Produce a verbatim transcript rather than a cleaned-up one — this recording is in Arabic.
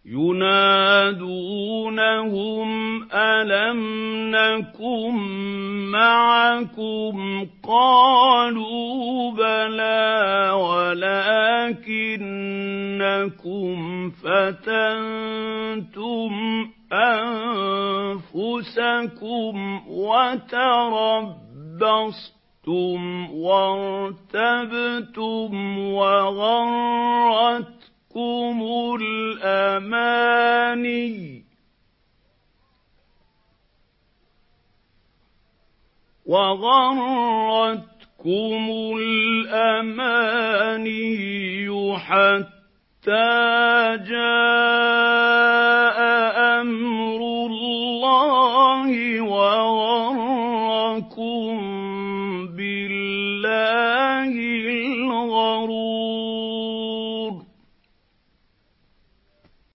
ينادونهم ألم نكن معكم قالوا بلى ولكنكم فتنتم أنفسكم وتربصتم وارتبتم وغرتكم الأماني وغرتكم الأماني حتى جاء